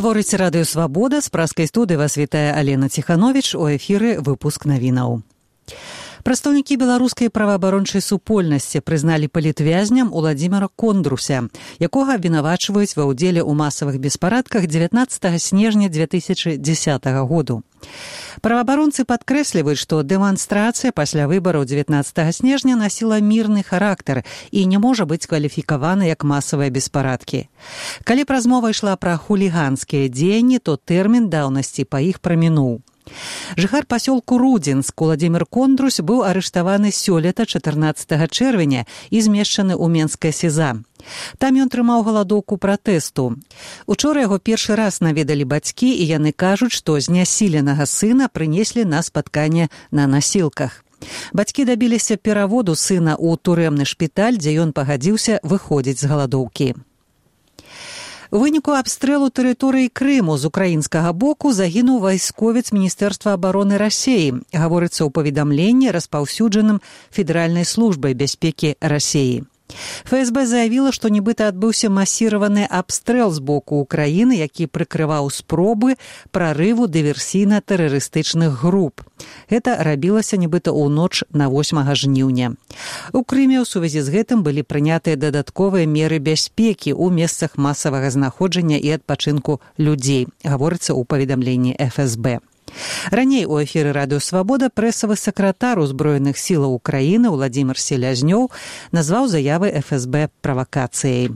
Гаворыць радыё «Свабода», з праскай студыі вас вітае Алена Ціхановіч, у эфіры выпуск навінаў. Прадстаўнікі беларускай праваабарончай супольнасці прызналі палітвязням Уладзіміра Кондруся, якога абвінавачваюць ва ўдзеле ў масавых беспарадках 19 снежня 2010 году. Праваабаронцы падкрэсліваюць, што дэманстрацыя пасля выбараў 19 снежня насіла мірны характар і не можа быць кваліфікавана як масавыя беспарадкі. Калі б размова ішла пра хуліганскія дзеянні, то тэрмін даўнасці па іх прамінуў. Жыхар пасёлку Рудзінск Уладзімір Кондрус быў арыштаваны сёлета 14 чэрвеня і змешчаны ў Менскае СІЗА. Там ён трымаў галадоўку пратэсту. Учора яго першы раз наведалі бацькі, і яны кажуць, што знясіленага сына прынеслі на спатканне на насілках. Бацькі дабіліся пераводу сына ў турэмны шпіталь, дзе ён пагадзіўся выходзіць з галадоўкі. У выніку абстрэлу тэрыторыі Крыму з украінскага боку загінуў вайсковец Міністэрства абароны Расіі, гаворыцца ў паведамленні, распаўсюджаным Федэральнай службай бяспекі Расіі. ФСБ заявіла, што нібыта адбыўся масіраваны абстрэл з боку Украіны, які прыкрываў спробы прарыву дыверсійна-тэрарыстычных груп. Гэта рабілася нібыта ў ноч на 8 жніўня. У Крыме ў сувязі з гэтым былі прынятыя дадатковыя меры бяспекі ў месцах масавага знаходжання і адпачынку людзей, гаворыцца ў паведамленні ФСБ. Раней у эфіры радыё «Свабода» прэсавы сакратар узброеных сілаў Украіны Уладзімір Селязнёў назваў заявы ФСБ правакацыяй.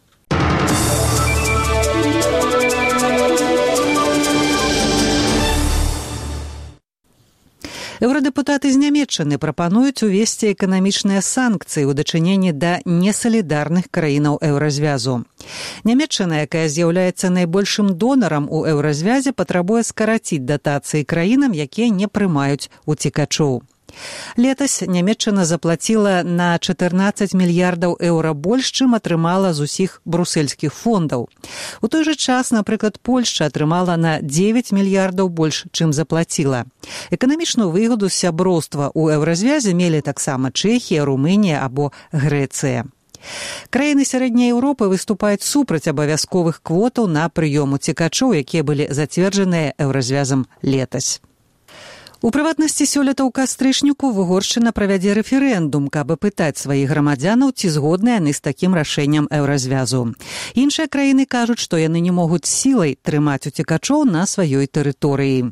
Еўрадэпутаты з Нямецчыны прапануюць увесці эканамічныя санкцыі ў дачыненні да несалідарных краінаў еўразвязу. Нямецчына, якая з'яўляецца найбольшым донарам у еўразвязе, патрабуе скараціць датацыі краінам, якія не прымаюць уцекачоў. Летась Нямецчына заплаціла на 14 мільярдаў еўра больш, чым атрымала з усіх брусельскіх фондаў. У той жа час, напрыклад, Польшча атрымала на 9 мільярдаў больш, чым заплаціла. Эканамічную выгаду з сяброўства ў еўразвязе мелі таксама Чэхія, Румынія або Грэцыя. Краіны сярэдняй Еўропы выступаюць супраць абавязковых квотаў на прыём уцекачоў, якія былі зацверджаныя еўразвязам летась. У прыватнасці сёлета ў кастрычніку Угоршчына правядзе рэферэндум, каб апытаць сваіх грамадзянаў, ці згодныя яны з такім рашэннем еўразвязу. Іншыя краіны кажуць, што яны не могуць сілай трымаць уцекачоў на сваёй тэрыторыі.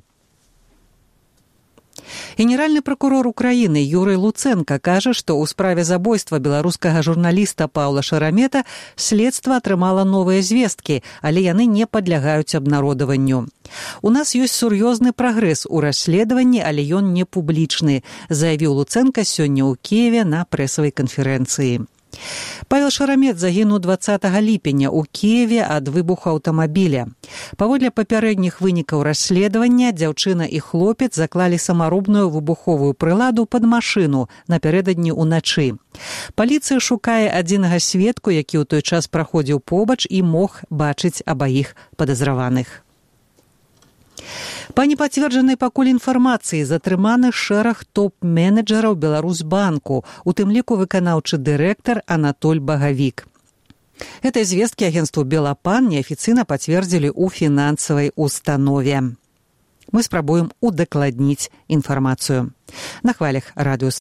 Генеральны пракурор Украіны Юрый Луцэнка кажа, што ў справе забойства беларускага журналіста Паўла Шарамета следства атрымала новыя звесткі, але яны не падлягаюць абнародаванню. У нас ёсць сур'ёзны прагрэс у расследаванні, але ён не публічны, заявіў Луцэнка сёння ў Кіеве на прэсавай канферэнцыі. Павел Шарамет загінуў 20 ліпеня ў Кіеве ад выбуху аўтамабіля. Паводле папярэдніх вынікаў расследавання, дзяўчына і хлопец заклалі самаробную выбуховую прыладу пад машыну напярэдадні ўначы. Паліцыя шукае адзінага сведку, які ў той час праходзіў побач і мог бачыць абаіх падазраваных. Па непацверджанай пакуль інфармацыі затрыманы шэраг топ-менеджараў Беларусьбанку, у тым ліку выканаўчы дырэктар Анатоль Багавік. Гэтай звесткі агенцтву «Белапан» неафіцыйна пацвердзілі ў фінансавай установе. Мы спрабуем удакладніць інфармацыю. На хвалях радыё